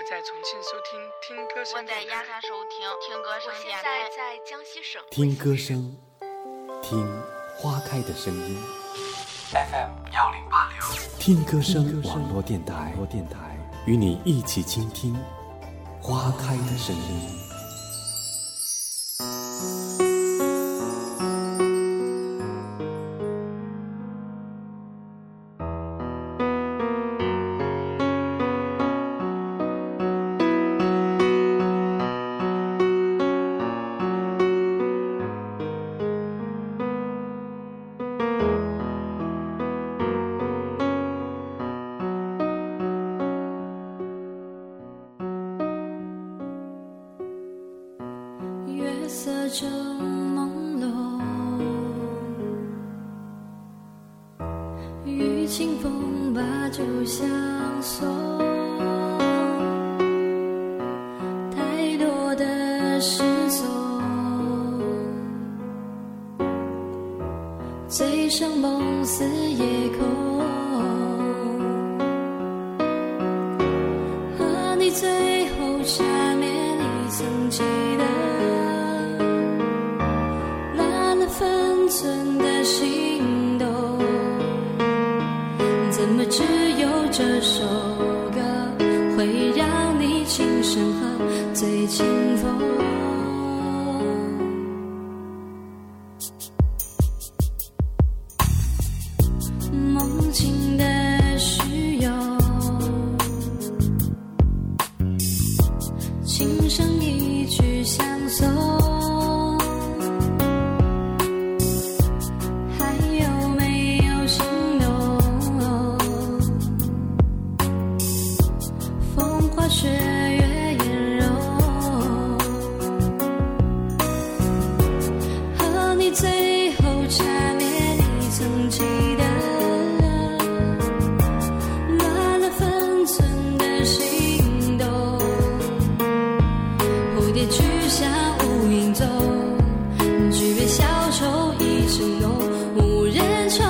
在重庆收听听歌声， 我在亚沙收听听歌声电台。 我现在在江西省听歌声，听花开的声音。FM1086听歌声网络电台，与你一起倾听花开的声音。 月色正朦胧，雨清风把酒相送，太多的失踪，醉生梦死夜空，和你最后缠绵你曾记得分寸的心动，怎么只有这首歌会让你轻声和最清风？梦境的虚有，轻声一句相送。雪月颜容，和你最后缠绵你曾记得，乱了分寸的心动，蝴蝶去向无影踪，举杯消愁已成浓，无人宠。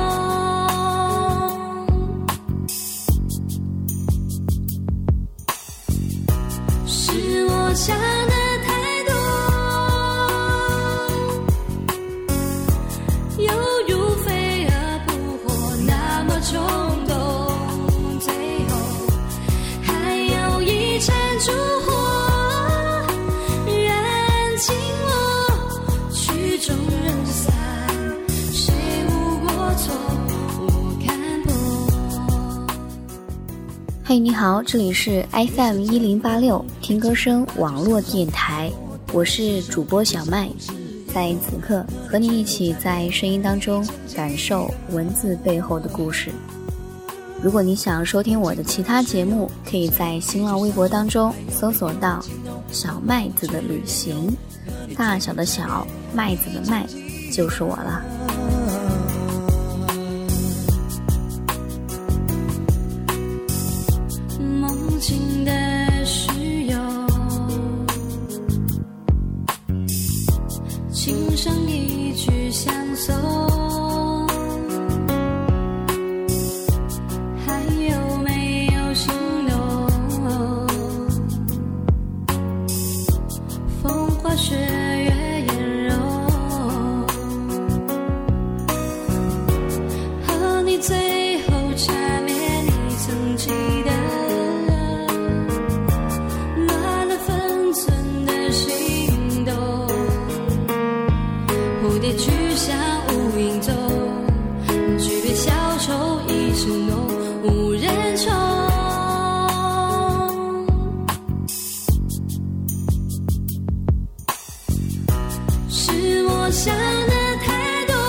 想的太多，犹如飞蛾扑火那么冲动，最后还有一盏烛火燃尽我曲终人散，谁无过错我看破。 嘿，你好，这里是 FM1086听歌声网络电台，我是主播小麦，在此刻和你一起在声音当中感受文字背后的故事。如果你想收听我的其他节目，可以在新浪微博当中搜索到小麦子的旅行，大小的小，麦子的麦，就是我了。 梦境的虚有，轻声一句相送，还有没有心动？风花雪月颜容，和你最后缠绵你曾记得，蝴蝶去向无影踪，举杯消愁已成浓，无人宠。是我想的太多，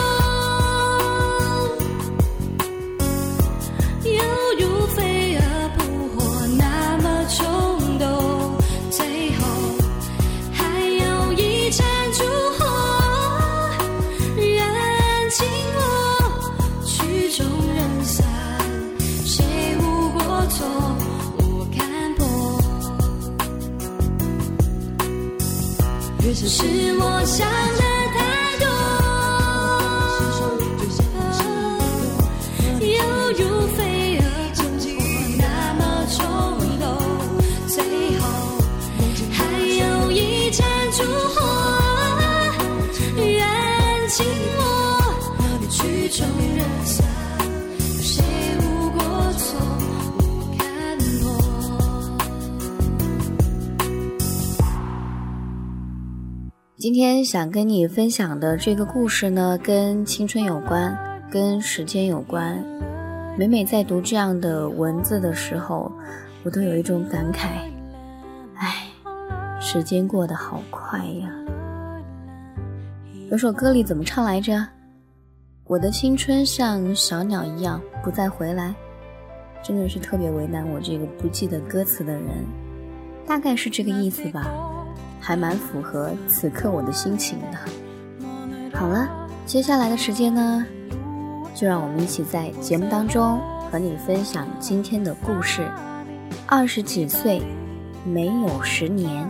犹如飞蛾扑火那么冲动，最后还有一盏烛火尽我曲终人散，谁无过错我看破，是我想的太多，犹如飞蛾扑火那么冲动，最今天想跟你分享的这个故事呢，跟青春有关，跟时间有关。每每在读这样的文字的时候，我都有一种感慨，时间过得好快呀。有首歌里怎么唱来着？我的青春像小鸟一样不再回来。真的是特别为难我这个不记得歌词的人，大概是这个意思吧，还蛮符合此刻我的心情的。好了，接下来的时间呢，就让我们一起在节目当中和你分享今天的故事。20几岁，没有10年。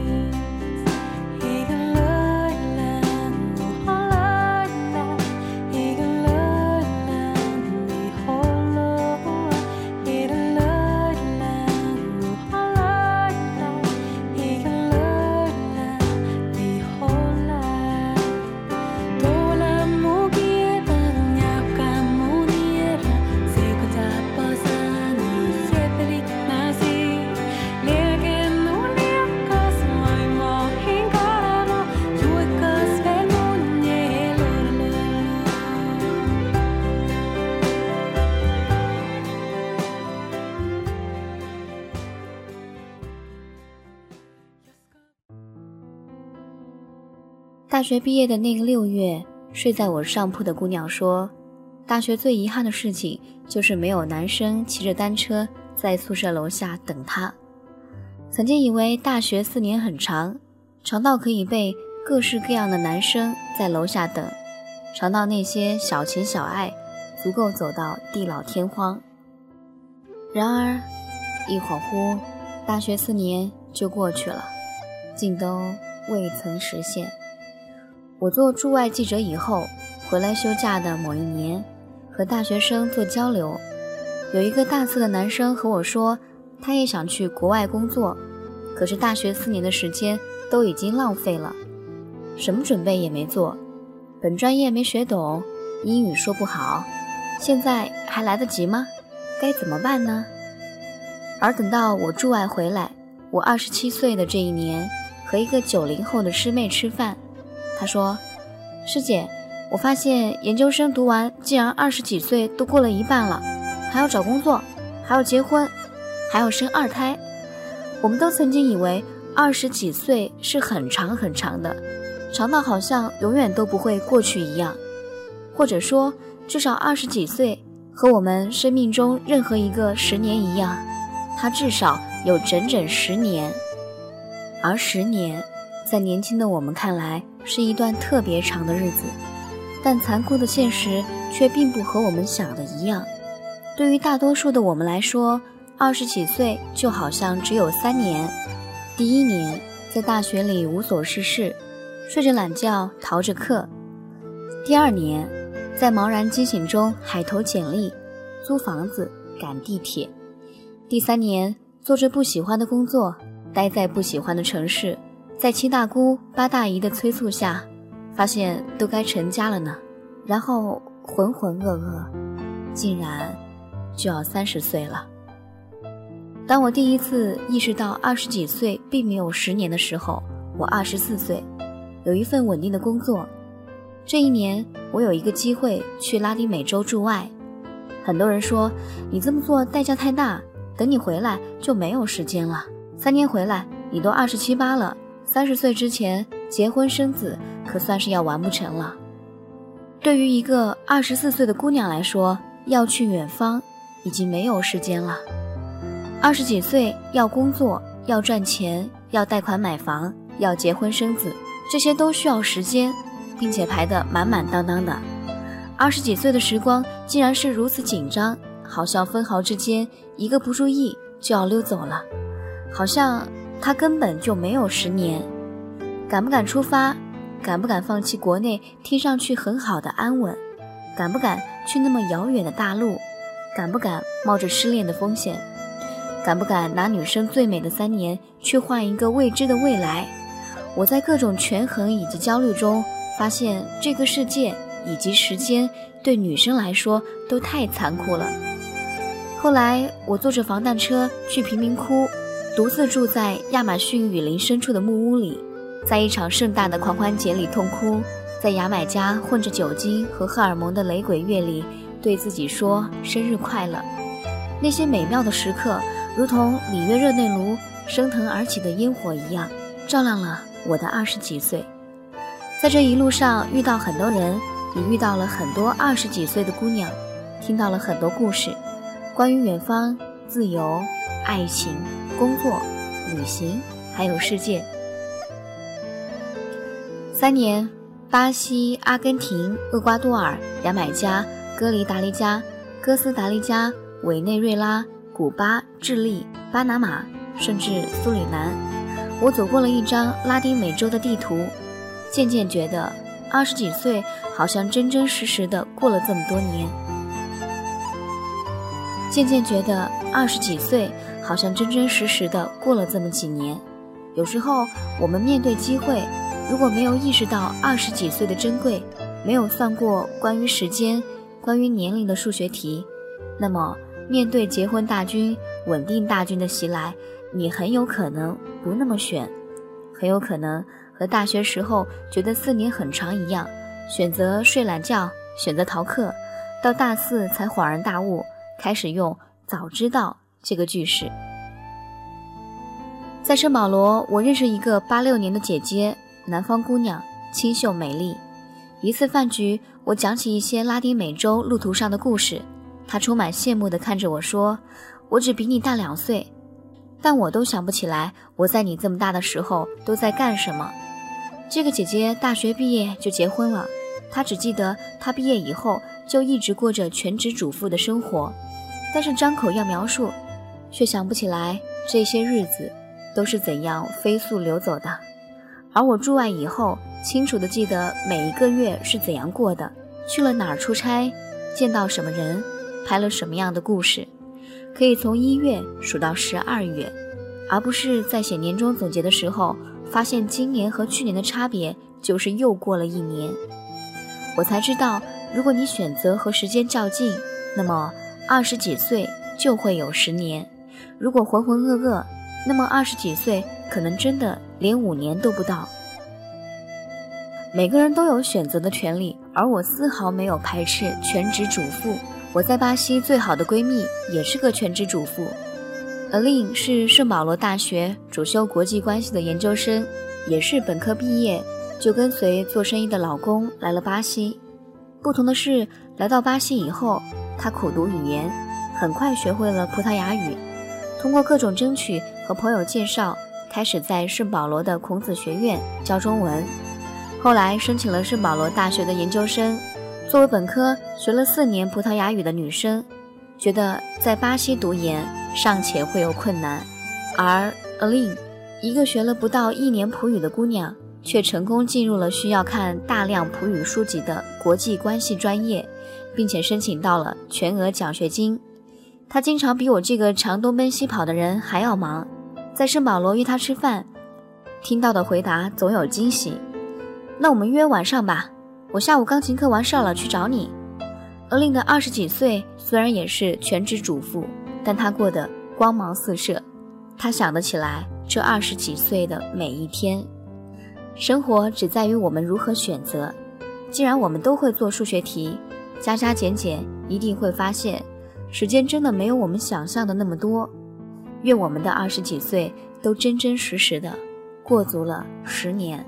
大学毕业的那个6月，睡在我上铺的姑娘说，大学最遗憾的事情就是没有男生骑着单车在宿舍楼下等她。曾经以为大学4年很长，长到可以被各式各样的男生在楼下等，长到那些小情小爱足够走到地老天荒。然而一恍惚，大学4年就过去了，竟都未曾实现。我做驻外记者以后，回来休假的某一年，和大学生做交流，有一个大4的男生和我说，他也想去国外工作，可是大学4年的时间都已经浪费了，什么准备也没做，本专业没学懂，英语说不好，现在还来得及吗？该怎么办呢？而等到我驻外回来，我27岁的这一年，和一个90后的师妹吃饭，她说，师姐，我发现研究生读完竟然20几岁都过了一半了，还要找工作，还要结婚，还要生2胎。我们都曾经以为20几岁是很长很长的，长到好像永远都不会过去一样，或者说至少20几岁和我们生命中任何一个10年一样，它至少有整整10年。而10年在年轻的我们看来是一段特别长的日子，但残酷的现实却并不和我们想的一样。对于大多数的我们来说，20几岁就好像只有3年。第1年在大学里无所事事，睡着懒觉逃着课；第2年在茫然惊醒中海投简历，租房子赶地铁；第3年做着不喜欢的工作，待在不喜欢的城市，在7大姑8大姨的催促下，发现都该成家了呢，然后浑浑噩噩，竟然就要30岁了。当我第一次意识到20几岁并没有10年的时候，我24岁，有一份稳定的工作。这一年我有一个机会去拉丁美洲驻外，很多人说你这么做代价太大，等你回来就没有时间了，3年回来你都27、28了，30岁之前结婚生子可算是要完不成了。对于一个24岁的姑娘来说，要去远方已经没有时间了。20几岁要工作，要赚钱，要贷款买房，要结婚生子，这些都需要时间，并且排得满满当当的。20几岁的时光竟然是如此紧张，好像分毫之间一个不注意就要溜走了，好像它根本就没有10年。敢不敢出发？敢不敢放弃国内听上去很好的安稳？敢不敢去那么遥远的大陆？敢不敢冒着失恋的风险？敢不敢拿女生最美的3年去换一个未知的未来？我在各种权衡以及焦虑中，发现这个世界以及时间对女生来说都太残酷了。后来我坐着防弹车去贫民窟，独自住在亚马逊雨林深处的木屋里， 在一场盛大的狂欢节里痛哭，在牙买加混着酒精和荷尔蒙的雷鬼乐里对自己说生日快乐。那些美妙的时刻如同里约热内卢升腾而起的烟火一样，照亮了我的20几岁。在这一路上遇到很多人，也遇到了很多20几岁的姑娘，听到了很多故事，关于远方、自由、爱情、工作、旅行，还有世界。3年，巴西、阿根廷、厄瓜多尔、牙买加、哥斯达黎加、哥斯达黎加、委内瑞拉、古巴、智利、巴拿马，甚至苏里南。我走过了一张拉丁美洲的地图，渐渐觉得20几岁好像真真实实的过了这么多年。有时候我们面对机会，如果没有意识到20几岁的珍贵，没有算过关于时间、关于年龄的数学题，那么面对结婚大军、稳定大军的袭来，你很有可能不那么选，很有可能和大学时候觉得4年很长一样，选择睡懒觉，选择逃课，到大4才恍然大悟，开始用早知道这个句式。在圣保罗，我认识一个86年的姐姐，南方姑娘，清秀美丽。一次饭局，我讲起一些拉丁美洲路途上的故事，她充满羡慕地看着我说，我只比你大2岁，但我都想不起来我在你这么大的时候都在干什么。这个姐姐大学毕业就结婚了，她只记得她毕业以后就一直过着全职主妇的生活，但是张口要描述，却想不起来这些日子都是怎样飞速流走的。而我驻外以后，清楚地记得每一个月是怎样过的，去了哪儿出差，见到什么人，拍了什么样的故事，可以从1月数到12月，而不是在写年终总结的时候发现今年和去年的差别就是又过了1年。我才知道，如果你选择和时间较劲，那么20几岁就会有10年，如果浑浑噩噩，那么20几岁可能真的连5年都不到。每个人都有选择的权利，而我丝毫没有排斥全职主妇。我在巴西最好的闺蜜也是个全职主妇。Aline 是圣保罗大学主修国际关系的研究生，也是本科毕业就跟随做生意的老公来了巴西。不同的是，来到巴西以后，她苦读语言，很快学会了葡萄牙语，通过各种争取和朋友介绍，开始在圣保罗的孔子学院教中文，后来申请了圣保罗大学的研究生。作为本科学了4年葡萄牙语的女生，觉得在巴西读研尚且会有困难，而 Aline 一个学了不到1年葡语的姑娘，却成功进入了需要看大量葡语书籍的国际关系专业，并且申请到了全额奖学金。她经常比我这个常东奔西跑的人还要忙，在圣保罗约她吃饭，听到的回答总有惊喜。那我们约晚上吧，我下午钢琴课完事了去找你。Aline的20几岁虽然也是全职主妇，但她过得光芒四射。她想得起来这20几岁的每一天。生活只在于我们如何选择。既然我们都会做数学题，加加减减一定会发现，时间真的没有我们想象的那么多。愿我们的20几岁都真真实实的过足了10年。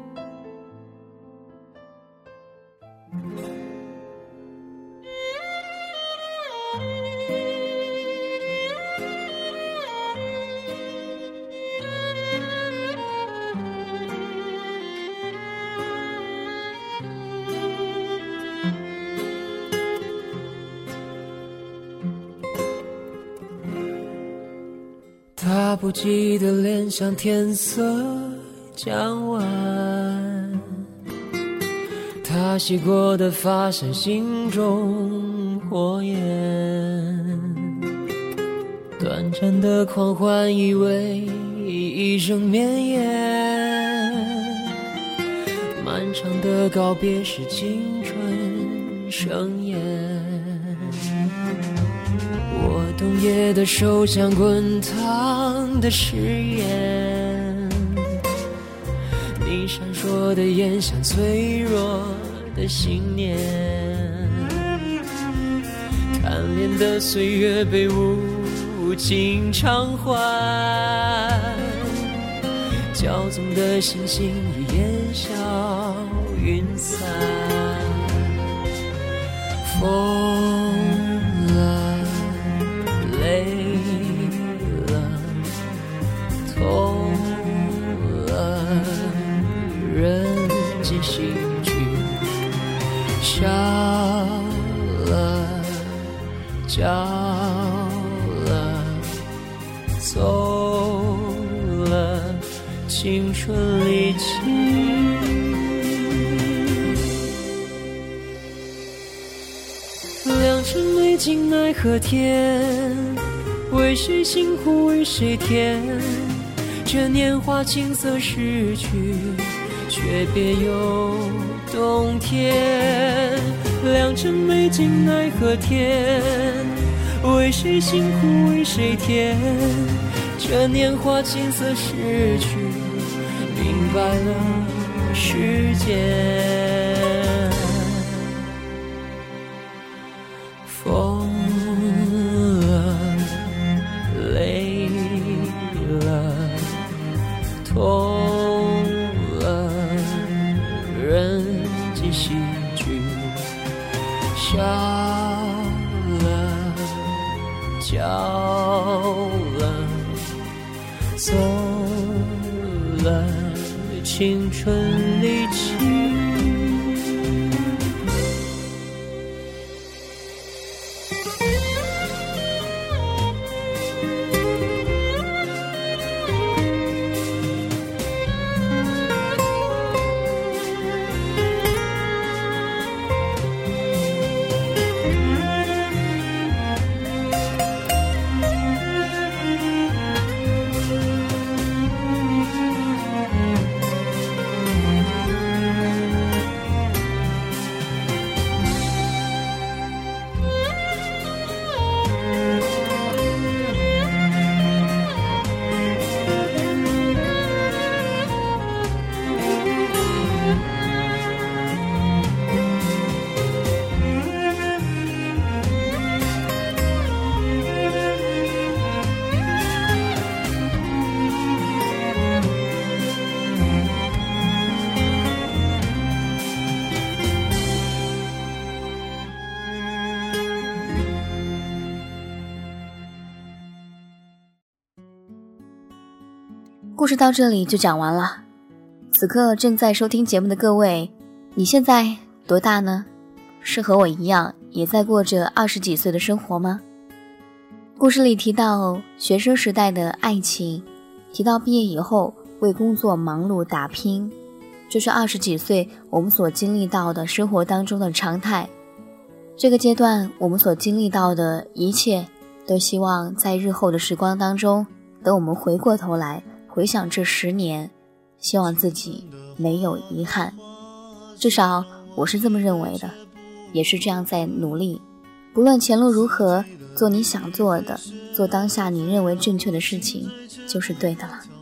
他不记得脸上天色将晚，他洗过的发线心中火焰，短暂的狂欢以为一生绵延，漫长的告别是青春盛宴。我冬夜的手像滚烫的誓言，你你闪烁的眼像脆弱的信念，贪恋的岁月被无尽偿还，骄纵的星星已烟消云散，疯了，累了，痛了，人间喜剧，笑了，叫了，走了，青春离奇。良辰美景奈何天，为谁辛苦为谁甜？这年华青涩逝去，却别有洞天。良辰美景奈何天，为谁辛苦为谁甜？这年华青涩逝去，明白了世间。疯了，累了，痛了，人间喜剧，笑了，叫了，走了，青春离奇。 故事到这里就讲完了。此刻正在收听节目的各位，你现在多大呢？是和我一样也在过着20几岁的生活吗？故事里提到学生时代的爱情，提到毕业以后为工作忙碌打拼，这是20几岁我们所经历到的生活当中的常态。这个阶段我们所经历到的一切，都希望在日后的时光当中，等我们回过头来回想这10年，希望自己没有遗憾，至少我是这么认为的，也是这样在努力。不论前路如何，做你想做的，做当下你认为正确的事情，就是对的了。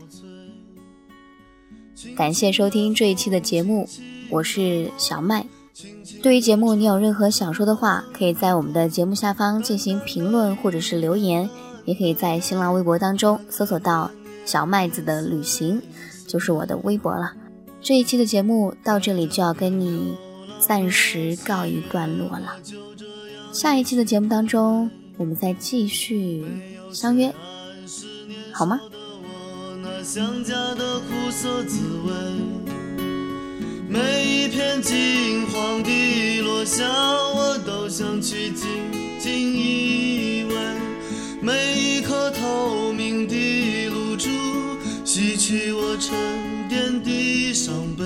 感谢收听这一期的节目，我是小麦。对于节目你有任何想说的话，可以在我们的节目下方进行评论或者是留言，也可以在新浪微博当中搜索到小麦子的旅行，就是我的微博了。这一期的节目到这里就要跟你暂时告一段落了，下一期的节目当中我们再继续相约，好吗？ 想家的苦涩滋味，每一片金黄的落下，我都想去紧紧依偎，每一颗透明的露珠洗去我沉淀的伤悲。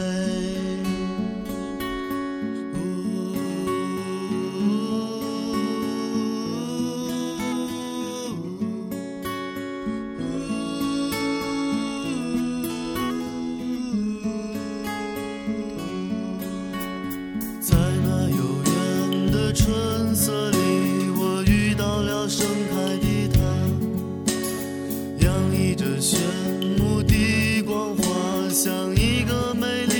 在那悠远的春色里，我遇到了盛开的她，洋溢着炫目的光华，像一个美丽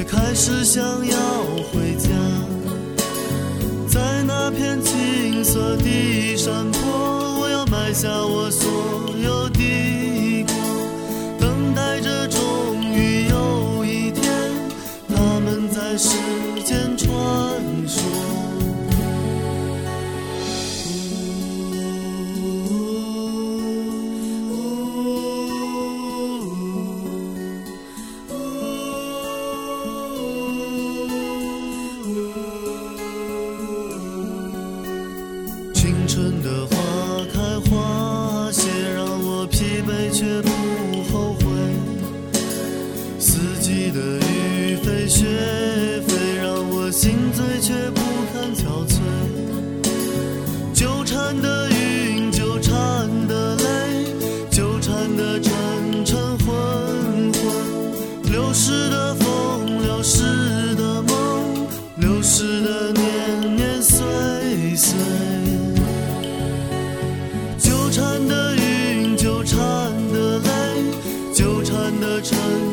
开始想要回家，在那片青色的山坡，我要埋下我所有的过，等待着终于有一天，他们在世间传说。青春的花开花谢，让我疲惫却不后悔，四季的雨飞雪飞，让我心醉却不堪憔悴，纠缠的云，纠缠的泪，纠缠的沉沉昏昏，流逝的风，流逝的梦，流逝的年年岁岁，纠缠的云，纠缠的泪，纠缠的沉